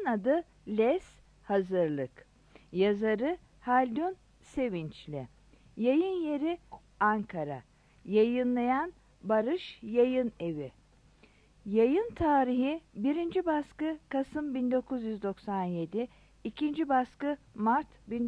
adı Les Hazırlık. Yazarı Haldun Sevinçli. Yayın yeri Ankara. Yayınlayan Barış Yayın Evi. Yayın tarihi 1. baskı Kasım 1997, 2. baskı Mart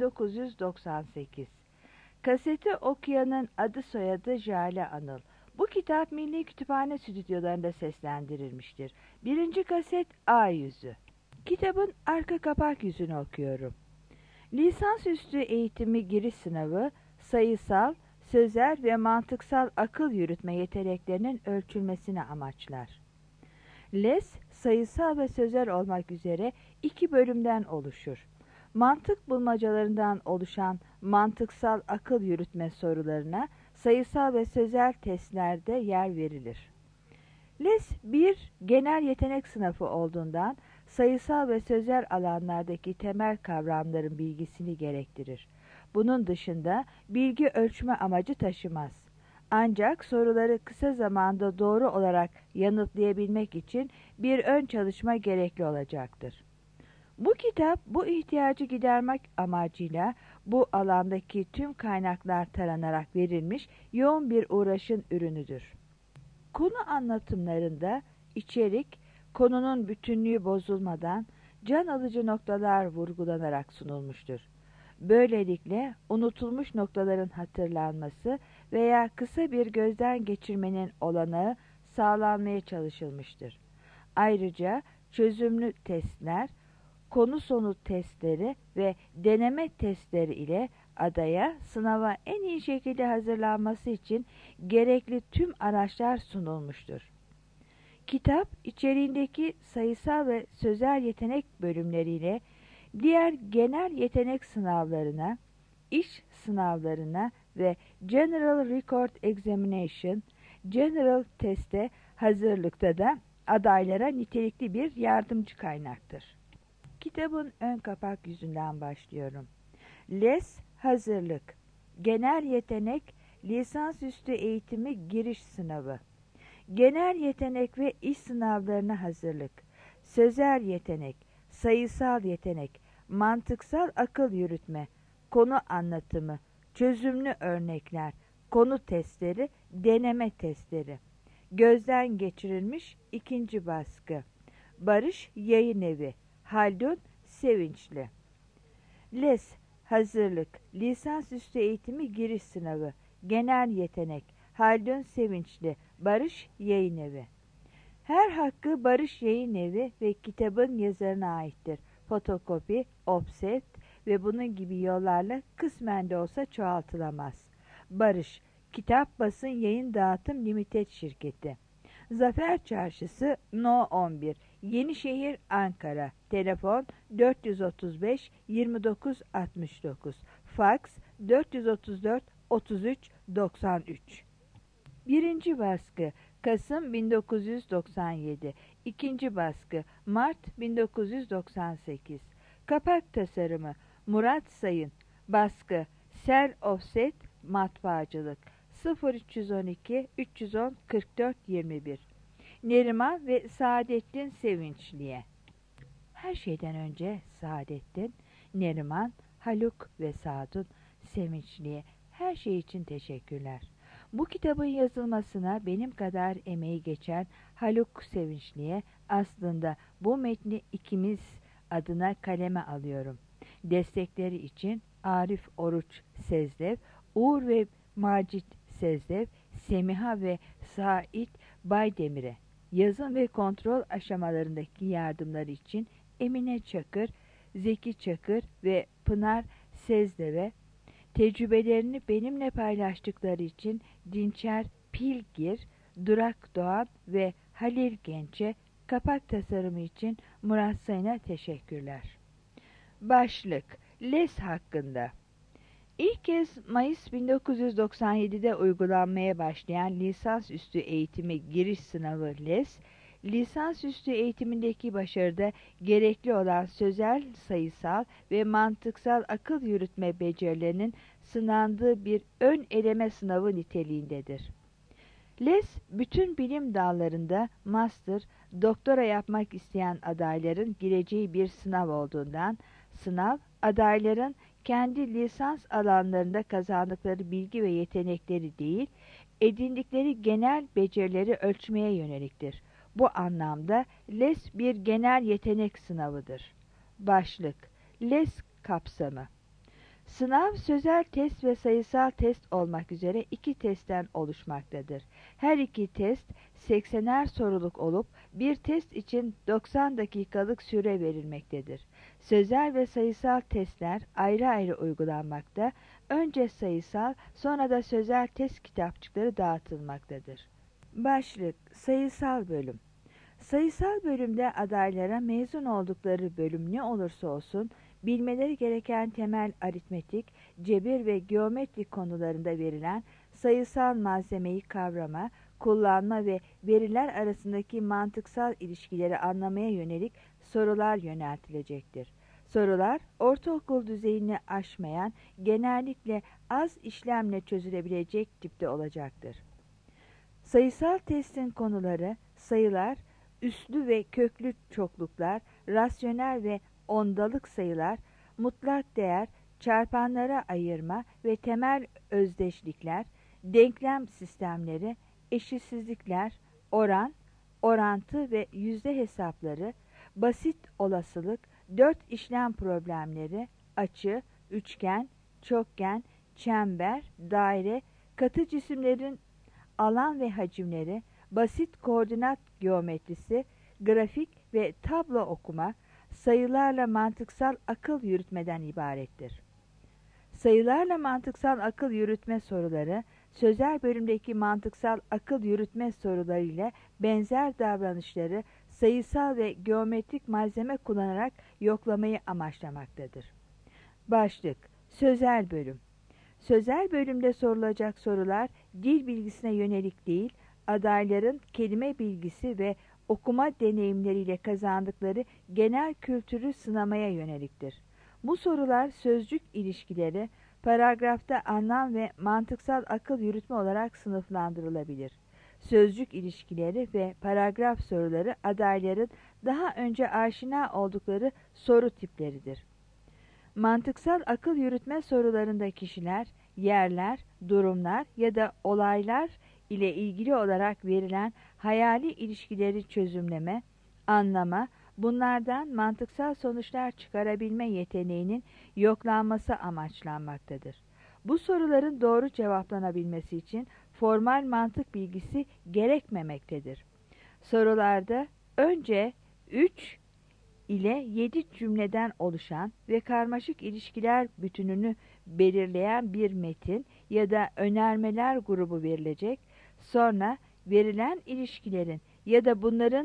1998. Kaseti okuyanın adı soyadı Jale Anıl. Bu kitap Milli Kütüphane stüdyolarında seslendirilmiştir. 1. kaset A yüzü. Kitabın arka kapak yüzünü okuyorum. Lisansüstü eğitimi giriş sınavı, sayısal, sözel ve mantıksal akıl yürütme yeteneklerinin ölçülmesini amaçlar. LES, sayısal ve sözel olmak üzere 2 bölümden oluşur. Mantık bulmacalarından oluşan mantıksal akıl yürütme sorularına sayısal ve sözel testlerde yer verilir. LES bir genel yetenek sınavı olduğundan sayısal ve sözel alanlardaki temel kavramların bilgisini gerektirir. Bunun dışında bilgi ölçme amacı taşımaz. Ancak soruları kısa zamanda doğru olarak yanıtlayabilmek için bir ön çalışma gerekli olacaktır. Bu kitap bu ihtiyacı gidermek amacıyla bu alandaki tüm kaynaklar taranarak verilmiş yoğun bir uğraşın ürünüdür. Konu anlatımlarında içerik, konunun bütünlüğü bozulmadan can alıcı noktalar vurgulanarak sunulmuştur. Böylelikle unutulmuş noktaların hatırlanması veya kısa bir gözden geçirmenin olanağı sağlanmaya çalışılmıştır. Ayrıca çözümlü testler, konu sonu testleri ve deneme testleri ile adaya sınava en iyi şekilde hazırlanması için gerekli tüm araçlar sunulmuştur. Kitap içeriğindeki sayısal ve sözel yetenek bölümleriyle diğer genel yetenek sınavlarına, iş sınavlarına ve General Record Examination, General Test'e hazırlıkta da adaylara nitelikli bir yardımcı kaynaktır. Kitabın ön kapak yüzünden başlıyorum. LES Hazırlık, Genel Yetenek, Lisansüstü Eğitimi Giriş Sınavı, Genel Yetenek ve İş Sınavlarına Hazırlık, Sözel Yetenek, Sayısal Yetenek, Mantıksal Akıl Yürütme, Konu Anlatımı, Çözümlü Örnekler, Konu Testleri, Deneme Testleri, Gözden Geçirilmiş 2. baskı, Barış Yayın Evi, Haldun Sevinçli. LES Hazırlık, Lisansüstü Eğitimi Giriş Sınavı, Genel Yetenek, Haldun Sevinçli, Barış Yayın Evi. Her hakkı Barış Yayın Evi ve kitabın yazarına aittir. Fotokopi, offset ve bunun gibi yollarla kısmen de olsa çoğaltılamaz. Barış, Kitap Basın Yayın Dağıtım Limited Şirketi. Zafer Çarşısı No 11, Yenişehir, Ankara. Telefon 435 29 69. Faks 434 33 93. 1. baskı Kasım 1997, 2. baskı Mart 1998. Kapak tasarımı Murat Sayın. Baskı Sel Offset Matbaacılık 0312 310 44 21. Neriman ve Saadettin Sevinçli'ye. Her şeyden önce Saadettin, Neriman, Haluk ve Sadun Sevinçli'ye her şey için teşekkürler. Bu kitabın yazılmasına benim kadar emeği geçen Haluk Sevinçli'ye aslında bu metni ikimiz adına kaleme alıyorum. Destekleri için Arif Oruç Sezdev, Uğur ve Macit Sezdev, Semiha ve Sait Baydemir'e, yazım ve kontrol aşamalarındaki yardımları için Emine Çakır, Zeki Çakır ve Pınar Sezdev'e, tecrübelerini benimle paylaştıkları için Dinçer Pilgir, Durak Doğan ve Halil Genç'e, kapak tasarımı için Murat Sayın'a teşekkürler. Başlık: LES hakkında. İlk kez Mayıs 1997'de uygulanmaya başlayan lisansüstü eğitimi giriş sınavı LES, lisansüstü eğitimindeki başarıda gerekli olan sözel, sayısal ve mantıksal akıl yürütme becerilerinin sınandığı bir ön eleme sınavı niteliğindedir. LES, bütün bilim dallarında master, doktora yapmak isteyen adayların gireceği bir sınav olduğundan, sınav, adayların kendi lisans alanlarında kazandıkları bilgi ve yetenekleri değil, edindikleri genel becerileri ölçmeye yöneliktir. Bu anlamda LES bir genel yetenek sınavıdır. Başlık: LES kapsamı. Sınav, sözel test ve sayısal test olmak üzere iki testten oluşmaktadır. Her iki test 80'er soruluk olup bir test için 90 dakikalık süre verilmektedir. Sözel ve sayısal testler ayrı ayrı uygulanmakta, önce sayısal, sonra da sözel test kitapçıkları dağıtılmaktadır. Başlık: Sayısal bölüm. Sayısal bölümde adaylara mezun oldukları bölüm ne olursa olsun bilmeleri gereken temel aritmetik, cebir ve geometri konularında verilen sayısal malzemeyi kavrama, kullanma ve veriler arasındaki mantıksal ilişkileri anlamaya yönelik sorular yöneltilecektir. Sorular, ortaokul düzeyini aşmayan, genellikle az işlemle çözülebilecek tipte olacaktır. Sayısal testin konuları, sayılar, üslü ve köklü çokluklar, rasyonel ve ondalık sayılar, mutlak değer, çarpanlara ayırma ve temel özdeşlikler, denklem sistemleri, eşitsizlikler, oran, orantı ve yüzde hesapları, basit olasılık, dört işlem problemleri, açı, üçgen, çokgen, çember, daire, katı cisimlerin alan ve hacimleri, basit koordinat geometrisi, grafik ve tablo okuma, sayılarla mantıksal akıl yürütmeden ibarettir. Sayılarla mantıksal akıl yürütme soruları, sözel bölümdeki mantıksal akıl yürütme soruları ile benzer davranışları sayısal ve geometrik malzeme kullanarak yoklamayı amaçlamaktadır. Başlık: Sözel bölüm. Sözel bölümde sorulacak sorular dil bilgisine yönelik değil, adayların kelime bilgisi ve okuma deneyimleriyle kazandıkları genel kültürü sınamaya yöneliktir. Bu sorular sözcük ilişkileri, paragrafta anlam ve mantıksal akıl yürütme olarak sınıflandırılabilir. Sözcük ilişkileri ve paragraf soruları adayların daha önce aşina oldukları soru tipleridir. Mantıksal akıl yürütme sorularında kişiler, yerler, durumlar ya da olaylar ile ilgili olarak verilen hayali ilişkileri çözümleme, anlama, bunlardan mantıksal sonuçlar çıkarabilme yeteneğinin yoklanması amaçlanmaktadır. Bu soruların doğru cevaplanabilmesi için formal mantık bilgisi gerekmemektedir. Sorularda önce 3 ile 7 cümleden oluşan ve karmaşık ilişkiler bütününü belirleyen bir metin ya da önermeler grubu verilecek, sonra verilen ilişkilerin ya da bunların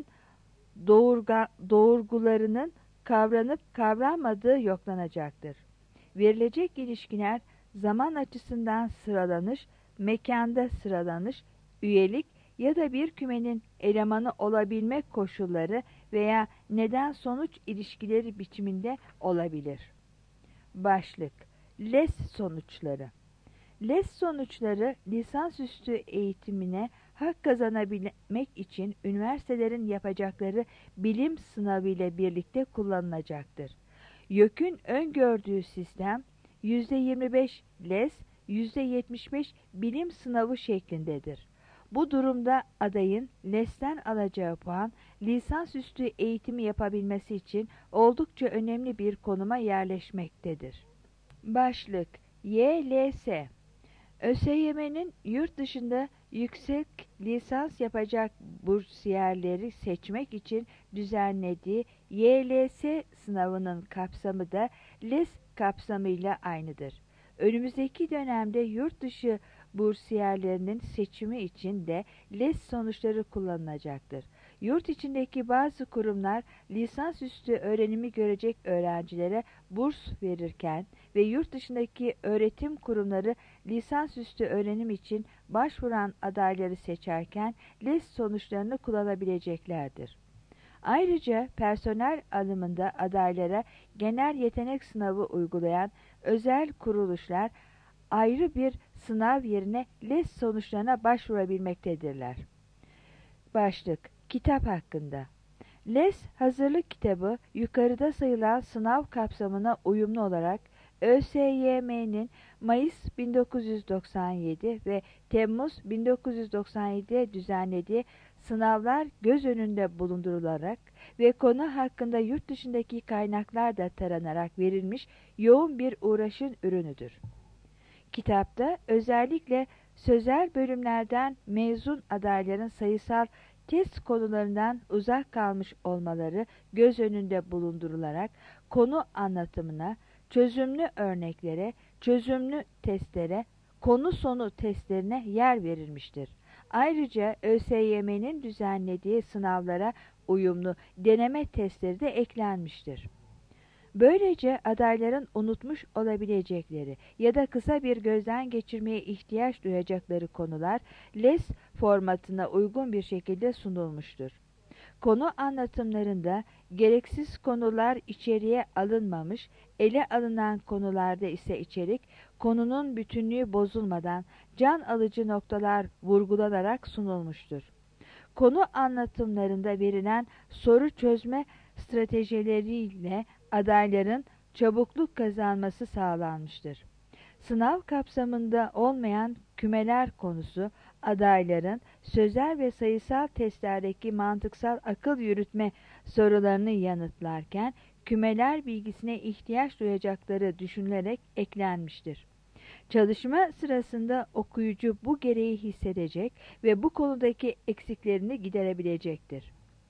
doğurgularının kavranıp kavranmadığı yoklanacaktır. Verilecek ilişkiler zaman açısından sıralanış, mekanda sıralanış, üyelik ya da bir kümenin elemanı olabilme koşulları veya neden-sonuç ilişkileri biçiminde olabilir. Başlık: LES sonuçları. LES sonuçları, lisansüstü eğitimine hak kazanabilmek için üniversitelerin yapacakları bilim sınavı ile birlikte kullanılacaktır. YÖK'ün öngördüğü sistem %25 LES, %75 bilim sınavı şeklindedir. Bu durumda adayın LES'ten alacağı puan, lisansüstü eğitimi yapabilmesi için oldukça önemli bir konuma yerleşmektedir. Başlık: YLS. ÖSYM'nin yurt dışında yüksek lisans yapacak bursiyerleri seçmek için düzenlediği YLS sınavının kapsamı da LES kapsamıyla aynıdır. Önümüzdeki dönemde yurt dışı bursiyerlerinin seçimi için de LES sonuçları kullanılacaktır. Yurt içindeki bazı kurumlar lisansüstü öğrenimi görecek öğrencilere burs verirken ve yurt dışındaki öğretim kurumları lisansüstü öğrenim için başvuran adayları seçerken LES sonuçlarını kullanabileceklerdir. Ayrıca personel alımında adaylara genel yetenek sınavı uygulayan özel kuruluşlar ayrı bir sınav yerine LES sonuçlarına başvurabilmektedirler. Başlık: Kitap hakkında. LES hazırlık kitabı yukarıda sayılan sınav kapsamına uyumlu olarak ÖSYM'nin Mayıs 1997 ve Temmuz 1997'de düzenlediği sınavlar göz önünde bulundurularak ve konu hakkında yurt dışındaki kaynaklar da taranarak verilmiş yoğun bir uğraşın ürünüdür. Kitapta özellikle sözel bölümlerden mezun adayların sayısal test konularından uzak kalmış olmaları göz önünde bulundurularak konu anlatımına, çözümlü örneklere, çözümlü testlere, konu sonu testlerine yer verilmiştir. Ayrıca ÖSYM'nin düzenlediği sınavlara uyumlu deneme testleri de eklenmiştir. Böylece adayların unutmuş olabilecekleri ya da kısa bir gözden geçirmeye ihtiyaç duyacakları konular LES formatına uygun bir şekilde sunulmuştur. Konu anlatımlarında gereksiz konular içeriye alınmamış, ele alınan konularda ise içerik, konunun bütünlüğü bozulmadan can alıcı noktalar vurgulanarak sunulmuştur. Konu anlatımlarında verilen soru çözme stratejileriyle adayların çabukluk kazanması sağlanmıştır. Sınav kapsamında olmayan kümeler konusu adayların sözel ve sayısal testlerdeki mantıksal akıl yürütme sorularını yanıtlarken kümeler bilgisine ihtiyaç duyacakları düşünülerek eklenmiştir. Çalışma sırasında okuyucu bu gereği hissedecek ve bu konudaki eksiklerini giderebilecektir.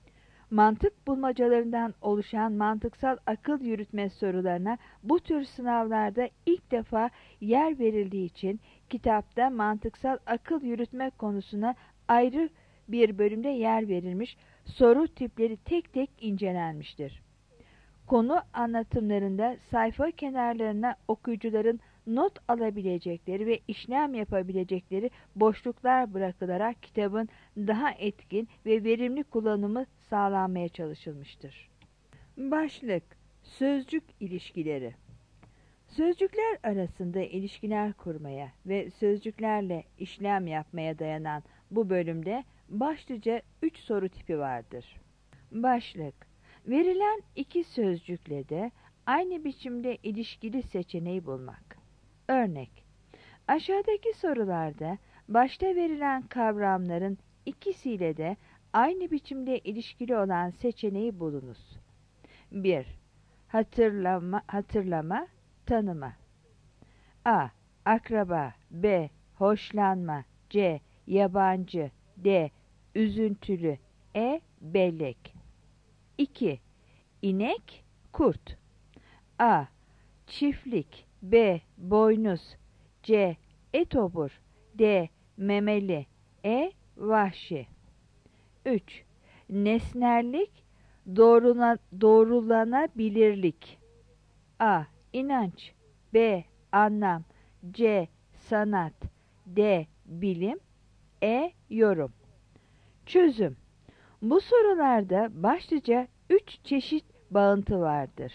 Mantık bulmacalarından oluşan mantıksal akıl yürütme sorularına bu tür sınavlarda ilk defa yer verildiği için kitapta mantıksal akıl yürütme konusuna ayrı bir bölümde yer verilmiş, soru tipleri tek tek incelenmiştir. Konu anlatımlarında sayfa kenarlarına okuyucuların not alabilecekleri ve işlem yapabilecekleri boşluklar bırakılarak kitabın daha etkin ve verimli kullanımı sağlanmaya çalışılmıştır. Başlık: Sözcük ilişkileri. Sözcükler arasında ilişkiler kurmaya ve sözcüklerle işlem yapmaya dayanan bu bölümde başlıca 3 soru tipi vardır. Başlık: Verilen iki sözcükle de aynı biçimde ilişkili seçeneği bulmak. Örnek: Aşağıdaki sorularda başta verilen kavramların ikisiyle de aynı biçimde ilişkili olan seçeneği bulunuz. 1. Hatırlama, tanıma. A. Akraba. B. Hoşlanma. C. Yabancı. D. Üzüntülü. E. Bellek. 2. İnek, kurt. A. Çiftlik. B. Boynuz. C. Etobur. D. Memeli. E. Vahşi. 3. Nesnellik, doğrulanabilirlik. A. İnanç. B. Anlam. C. Sanat. D. Bilim. E. Yorum. Çözüm. Bu sorularda başlıca 3 çeşit bağıntı vardır.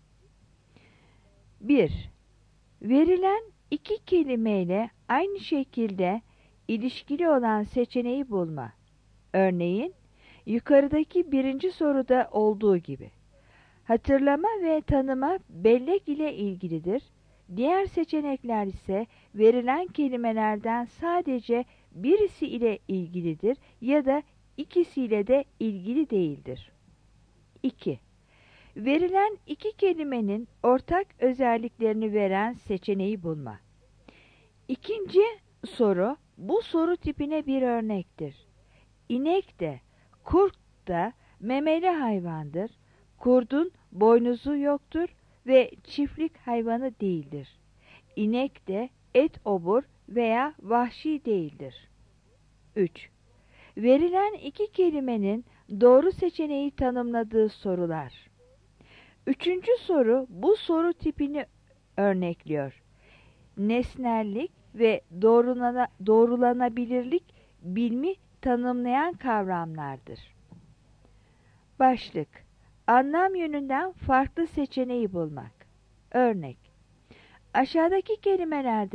1. Verilen iki kelimeyle aynı şekilde ilişkili olan seçeneği bulma. Örneğin, yukarıdaki birinci soruda olduğu gibi. Hatırlama ve tanıma bellek ile ilgilidir. Diğer seçenekler ise verilen kelimelerden sadece birisi ile ilgilidir ya da ikisiyle de ilgili değildir. 2. Verilen iki kelimenin ortak özelliklerini veren seçeneği bulma. İkinci soru bu soru tipine bir örnektir. İnek de, kurt da memeli hayvandır. Kurdun boynuzu yoktur ve çiftlik hayvanı değildir. İnek de etobur veya vahşi değildir. 3. Verilen iki kelimenin doğru seçeneği tanımladığı sorular. Üçüncü soru bu soru tipini örnekliyor. Nesnellik ve doğrulanabilirlik bilimi tanımlayan kavramlardır. Başlık: Anlam yönünden farklı seçeneği bulmak. Örnek: Aşağıdaki kelimelerden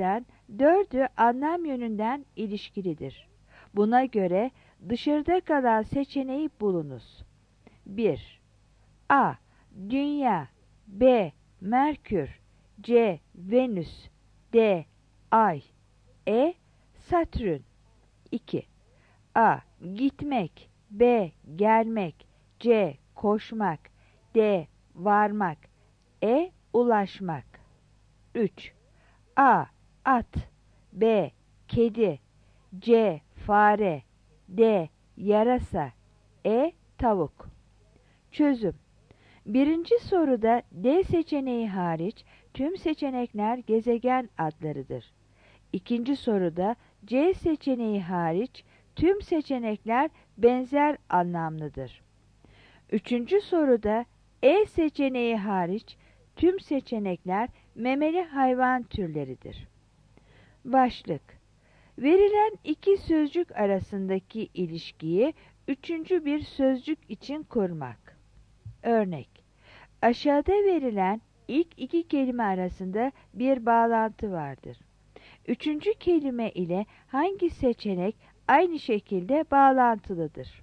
Dördü anlam yönünden ilişkilidir. Buna göre dışarıda kalan seçeneği bulunuz. 1. A. Dünya. B. Merkür. C. Venüs. D. Ay. E. Satürn. 2. A. Gitmek. B. Gelmek. C. Koşmak. D. Varmak. E. Ulaşmak. 3. A. At. B. Kedi. C. Fare. D. Yarasa. E. Tavuk. Çözüm. Birinci soruda D seçeneği hariç tüm seçenekler gezegen adlarıdır. İkinci soruda C seçeneği hariç tüm seçenekler benzer anlamlıdır. Üçüncü soruda E seçeneği hariç tüm seçenekler memeli hayvan türleridir. Başlık: verilen iki sözcük arasındaki ilişkiyi üçüncü bir sözcük için kurmak. Örnek: aşağıda verilen ilk iki kelime arasında bir bağlantı vardır. Üçüncü kelime ile hangi seçenek aynı şekilde bağlantılıdır?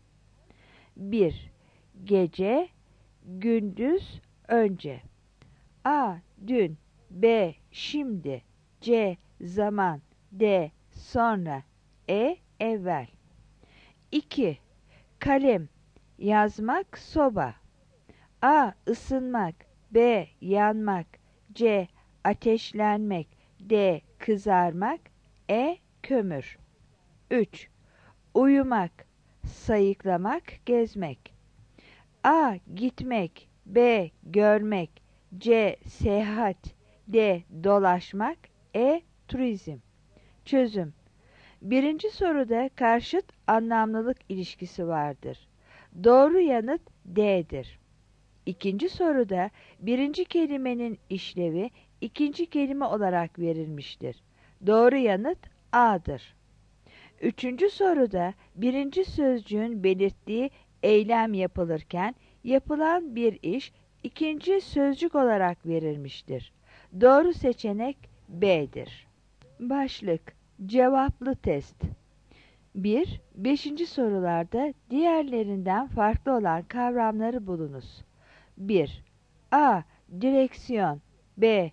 1. Gece, gündüz, önce. A. Dün. B. Şimdi. C. Zaman. D. Sonra. E. Evvel. 2. Kalem, yazmak, soba. A. Isınmak. B. Yanmak. C. Ateşlenmek. D. Kızarmak. E. Kömür. 3. Uyumak, sayıklamak, gezmek. A. Gitmek. B. Görmek. C. Seyahat. D. Dolaşmak. E. Turizm. Çözüm. Birinci soruda karşıt anlamlılık ilişkisi vardır. Doğru yanıt D'dir. İkinci soruda birinci kelimenin işlevi ikinci kelime olarak verilmiştir. Doğru yanıt A'dır. Üçüncü soruda birinci sözcüğün belirttiği eylem yapılırken yapılan bir iş ikinci sözcük olarak verilmiştir. Doğru seçenek B'dir. Başlık: cevaplı test. 1. 5. sorularda diğerlerinden farklı olan kavramları bulunuz. 1. A. Direksiyon. B.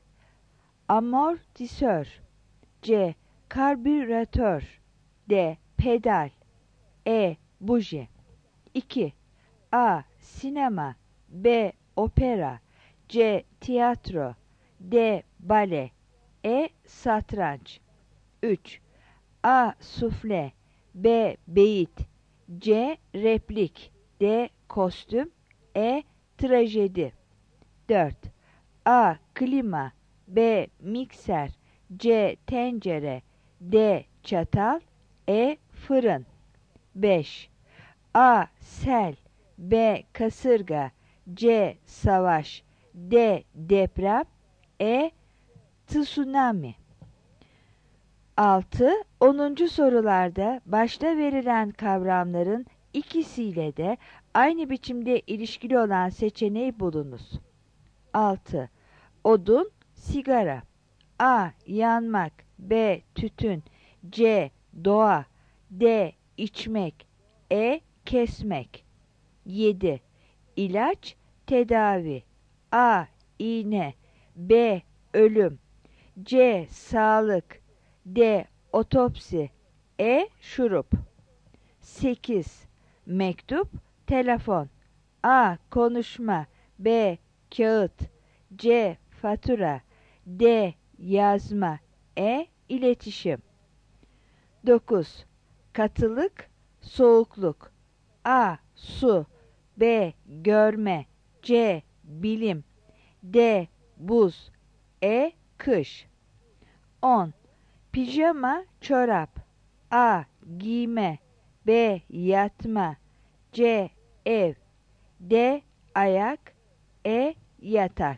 Amortisör. C. Karbüratör. D. Pedal. E. Buji. 2. A. Sinema. B. Opera. C. Tiyatro. D. Bale. E. Satranç. 3. A. Sufle. B. Beyit. C. Replik. D. Kostüm. E. Trajedi. 4. A. Klima. B. Mikser. C. Tencere. D. Çatal. E. Fırın. 5. A. Sel. B. Kasırga. C. Savaş. D. Deprem. E. Tsunami. 6. 10. sorularda başta verilen kavramların ikisiyle de aynı biçimde ilişkili olan seçeneği bulunuz. 6. Odun, sigara. A. Yanmak. B. Tütün. C. Doğa. D. İçmek. E. Kesmek. 7. İlaç, tedavi. A. İğne. B. Ölüm. C. Sağlık. D. Otopsi. E. Şurup. 8. Mektup, telefon. A. Konuşma. B. Kağıt. C. Fatura. D. Yazma. E. İletişim. 9. Katılık, soğukluk. A. Su. B. Görme. C. Bilim. D. Buz. E. Kış. 10. Pijama, çorap. A. Giyme. B. Yatma. C. Ev. D. Ayak. E. Yatak.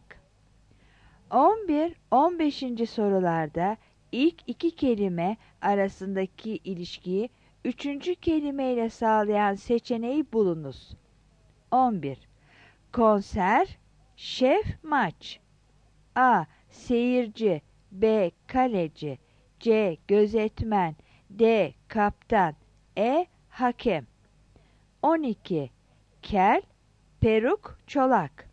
11-15. sorularda ilk iki kelime arasındaki ilişkiyi üçüncü kelimeyle sağlayan seçeneği bulunuz. 11. Konser, şef, maç. A. Seyirci. B. Kaleci. C. Gözetmen, D. Kaptan, E. Hakem. 12. Kel, peruk, çolak.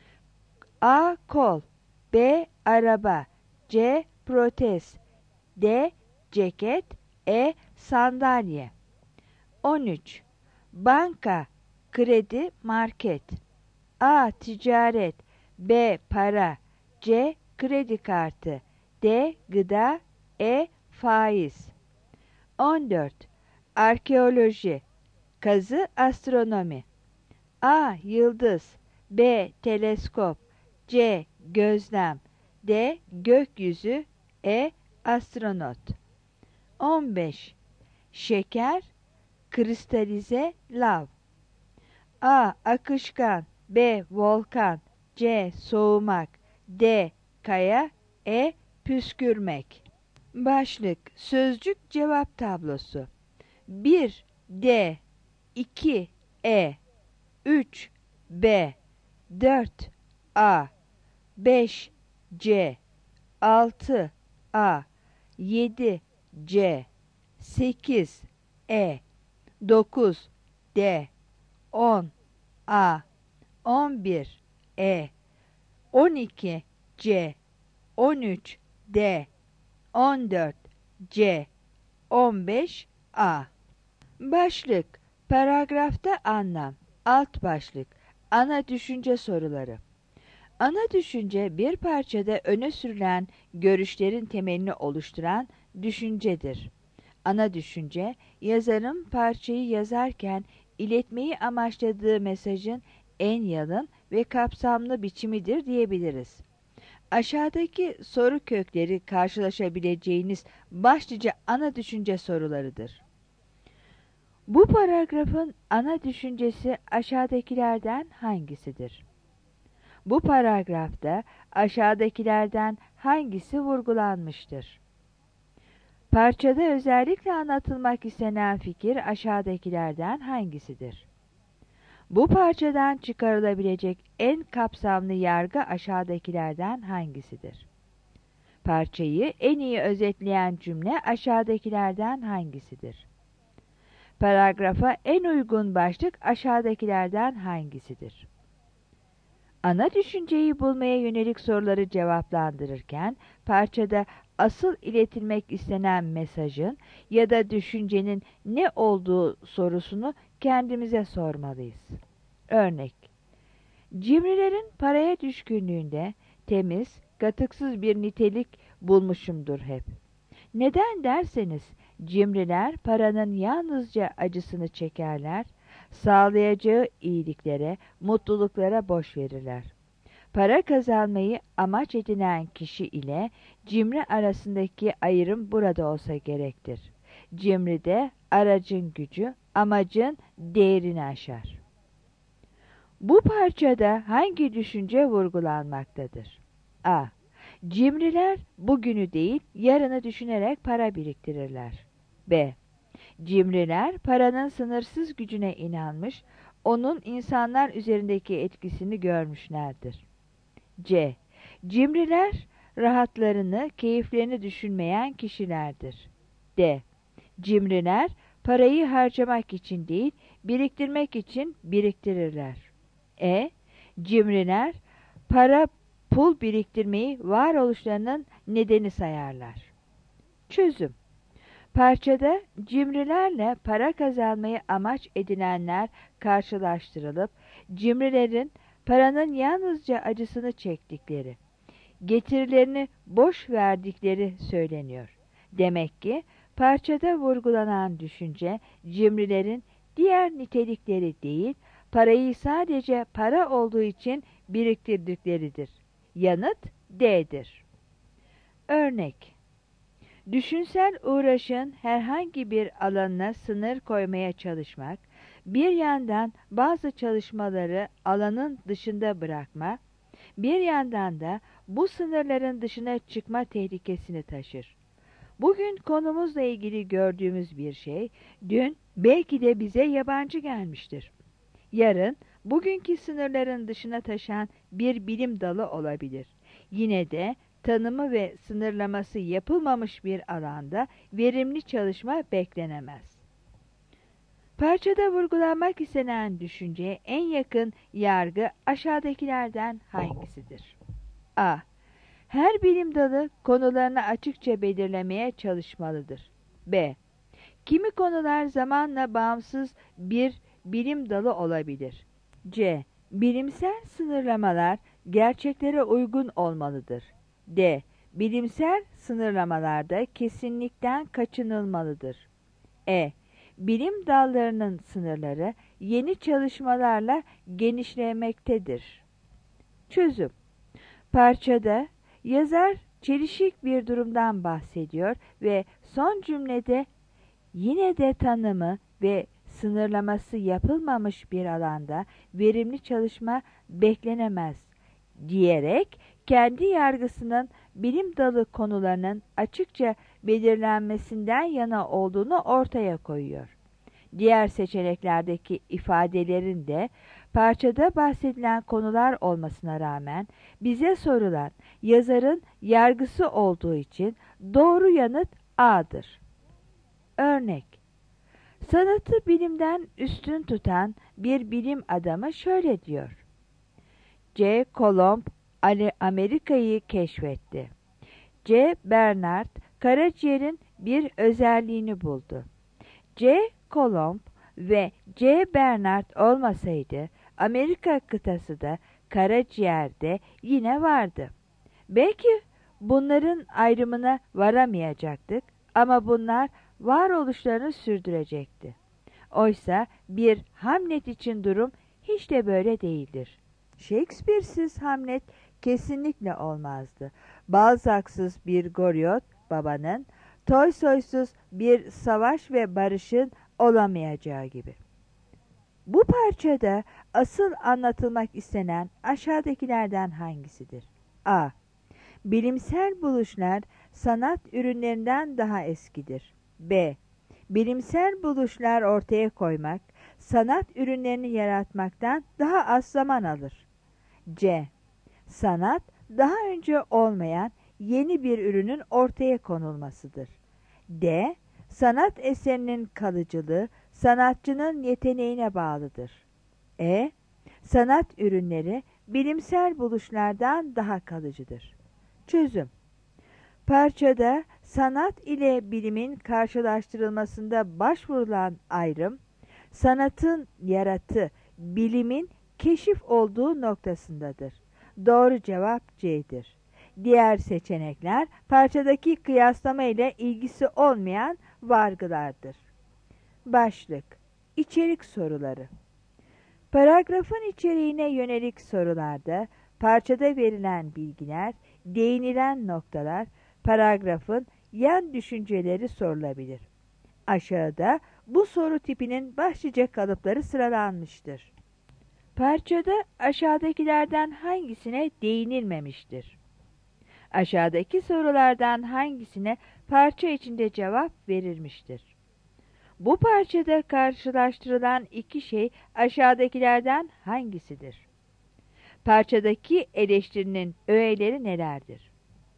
A. Kol, B. Araba, C. Protez, D. Ceket, E. Sandalye. 13. Banka, kredi, market. A. Ticaret, B. Para, C. Kredi kartı, D. Gıda, E. Faiz. 14. Arkeoloji, kazı, astronomi. A. Yıldız, B. Teleskop, C. Gözlem, D. Gökyüzü, E. Astronot. 15. Şeker, kristalize, lav. A. Akışkan, B. Volkan, C. Soğumak, D. Kaya, E. Püskürmek. Başlık, sözcük, cevap tablosu. 1. D, 2. E, 3. B, 4. A, 5. C, 6. A, 7. C, 8. E, 9. D, 10. A, 11. E, 12. C, 13. D, 14. C, 15. A. Başlık, paragrafta anlam, alt başlık, ana düşünce soruları. Ana düşünce bir parçada öne sürülen görüşlerin temelini oluşturan düşüncedir. Ana düşünce, yazarın parçayı yazarken iletmeyi amaçladığı mesajın en yalın ve kapsamlı biçimidir diyebiliriz. Aşağıdaki soru kökleri karşılaşabileceğiniz başlıca ana düşünce sorularıdır. Bu paragrafın ana düşüncesi aşağıdakilerden hangisidir? Bu paragrafta aşağıdakilerden hangisi vurgulanmıştır? Parçada özellikle anlatılmak istenen fikir aşağıdakilerden hangisidir? Bu parçadan çıkarılabilecek en kapsamlı yargı aşağıdakilerden hangisidir? Parçayı en iyi özetleyen cümle aşağıdakilerden hangisidir? Paragrafa en uygun başlık aşağıdakilerden hangisidir? Ana düşünceyi bulmaya yönelik soruları cevaplandırırken parçada asıl iletilmek istenen mesajın ya da düşüncenin ne olduğu sorusunu kendimize sormalıyız. Örnek: cimrilerin paraya düşkünlüğünde temiz, katıksız bir nitelik bulmuşumdur hep. Neden derseniz, cimriler paranın yalnızca acısını çekerler, sağlayacağı iyiliklere, mutluluklara boş verirler. Para kazanmayı amaç edinen kişi ile cimri arasındaki ayrım burada olsa gerektir. Cimride aracın gücü, amacın değerini aşar. Bu parçada hangi düşünce vurgulanmaktadır? A. Cimriler bugünü değil, yarını düşünerek para biriktirirler. B. Cimriler paranın sınırsız gücüne inanmış, onun insanlar üzerindeki etkisini görmüşlerdir. C. Cimriler rahatlarını, keyiflerini düşünmeyen kişilerdir. D. Cimriler parayı harcamak için değil, biriktirmek için biriktirirler. E. Cimriler pul biriktirmeyi varoluşlarının nedeni sayarlar. Çözüm: parçada cimrilerle para kazanmayı amaç edinenler karşılaştırılıp, cimrilerin paranın yalnızca acısını çektikleri, getirilerini boş verdikleri söyleniyor. Demek ki parçada vurgulanan düşünce, cimrilerin diğer nitelikleri değil, parayı sadece para olduğu için biriktirdikleridir. Yanıt D'dir. Örnek: düşünsel uğraşın herhangi bir alanına sınır koymaya çalışmak, bir yandan bazı çalışmaları alanın dışında bırakma, bir yandan da bu sınırların dışına çıkma tehlikesini taşır. Bugün konumuzla ilgili gördüğümüz bir şey, dün belki de bize yabancı gelmiştir. Yarın, bugünkü sınırların dışına taşan bir bilim dalı olabilir. Yine de tanımı ve sınırlaması yapılmamış bir alanda verimli çalışma beklenemez. Parçada vurgulanmak istenen düşünceye en yakın yargı aşağıdakilerden hangisidir? A. Her bilim dalı konularını açıkça belirlemeye çalışmalıdır. B. Kimi konular zamanla bağımsız bir bilim dalı olabilir. C. Bilimsel sınırlamalar gerçeklere uygun olmalıdır. D. Bilimsel sınırlamalarda kesinlikten kaçınılmalıdır. E. Bilim dallarının sınırları yeni çalışmalarla genişlemektedir. Çözüm. Parçada yazar çelişik bir durumdan bahsediyor ve son cümlede yine de tanımı ve sınırlaması yapılmamış bir alanda verimli çalışma beklenemez diyerek kendi yargısının bilim dalı konularının açıkça belirlenmesinden yana olduğunu ortaya koyuyor. Diğer seçeneklerdeki ifadelerin de parçada bahsedilen konular olmasına rağmen bize sorulan yazarın yargısı olduğu için doğru yanıt A'dır. Örnek: sanatı bilimden üstün tutan bir bilim adamı şöyle diyor: C. Kolomb Amerika'yı keşfetti. C. Bernard karaciğerin bir özelliğini buldu. C. Kolomb ve C. Bernard olmasaydı Amerika kıtası da karaciğerde yine vardı. Belki bunların ayrımına varamayacaktık ama bunlar varoluşlarını sürdürecekti. Oysa bir Hamlet için durum hiç de böyle değildir. Shakespeare'siz Hamlet kesinlikle olmazdı. Balzac'sız bir Goriot babanın, Tolstoy'suz bir Savaş ve Barış'ın olamayacağı gibi. Bu parçada asıl anlatılmak istenen aşağıdakilerden hangisidir? A. Bilimsel buluşlar sanat ürünlerinden daha eskidir. B. Bilimsel buluşlar ortaya koymak, sanat ürünlerini yaratmaktan daha az zaman alır. C. Sanat, daha önce olmayan yeni bir ürünün ortaya konulmasıdır. D. Sanat eserinin kalıcılığı, sanatçının yeteneğine bağlıdır. E. Sanat ürünleri, bilimsel buluşlardan daha kalıcıdır. Çözüm. Parçada sanat ile bilimin karşılaştırılmasında başvurulan ayrım, sanatın yaratı, bilimin keşif olduğu noktasındadır. Doğru cevap C'dir. Diğer seçenekler parçadaki kıyaslama ile ilgisi olmayan vargılardır. Başlık: İçerik soruları. Paragrafın içeriğine yönelik sorularda parçada verilen bilgiler, değinilen noktalar, paragrafın yan düşünceleri sorulabilir. Aşağıda bu soru tipinin başlıca kalıpları sıralanmıştır. Parçada aşağıdakilerden hangisine değinilmemiştir? Aşağıdaki sorulardan hangisine parça içinde cevap verilmiştir? Bu parçada karşılaştırılan iki şey aşağıdakilerden hangisidir? Parçadaki eleştirinin öğeleri nelerdir?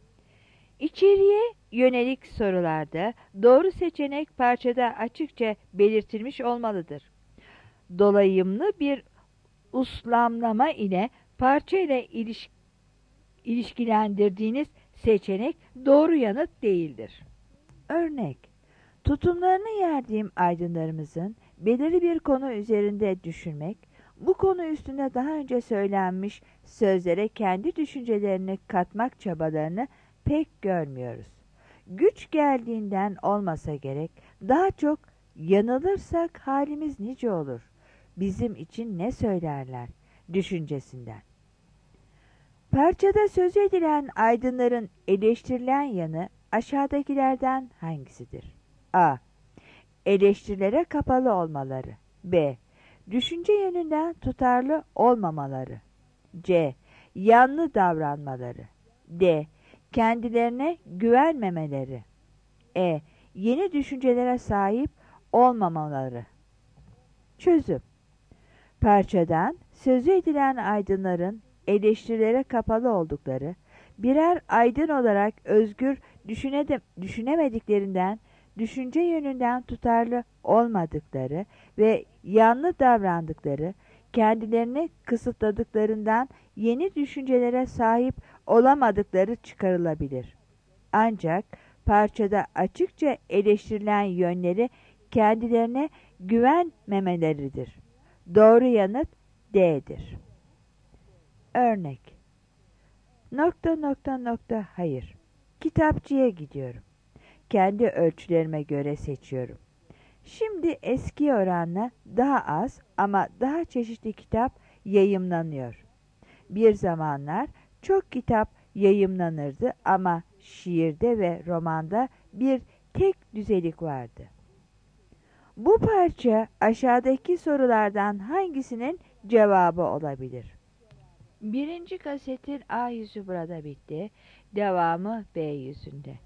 İçeriye yönelik sorularda doğru seçenek parçada açıkça belirtilmiş olmalıdır. Dolayımlı bir uslamlama ile parça ile ilişkilendirdiğiniz seçenek doğru yanıt değildir. Örnek: tutumlarını yerdiğim aydınlarımızın belirli bir konu üzerinde düşünmek, bu konu üstünde daha önce söylenmiş sözlere kendi düşüncelerini katmak çabalarını pek görmüyoruz. Güç geldiğinden olmasa gerek, daha çok yanılırsak halimiz nice olur, bizim için ne söylerler düşüncesinden. Parçada söz edilen aydınların eleştirilen yanı aşağıdakilerden hangisidir? A. Eleştirilere kapalı olmaları. B. Düşünce yönünden tutarlı olmamaları. C. Yanlı davranmaları. D. Kendilerine güvenmemeleri. E. Yeni düşüncelere sahip olmamaları. Çözüm. Parçadan sözü edilen aydınların eleştirilere kapalı oldukları, birer aydın olarak özgür düşünemediklerinden, düşünce yönünden tutarlı olmadıkları ve yanlı davrandıkları, kendilerini kısıtladıklarından yeni düşüncelere sahip olamadıkları çıkarılabilir. Ancak parçada açıkça eleştirilen yönleri kendilerine güvenmemeleridir. Doğru yanıt D'dir. Örnek: hayır. Kitapçıya gidiyorum. Kendi ölçülerime göre seçiyorum. Şimdi eski oranla daha az ama daha çeşitli kitap yayımlanıyor. Bir zamanlar çok kitap yayımlanırdı ama şiirde ve romanda bir tek düzelik vardı. Bu parça aşağıdaki sorulardan hangisinin cevabı olabilir? Birinci kasetin A yüzü burada bitti. Devamı B yüzünde.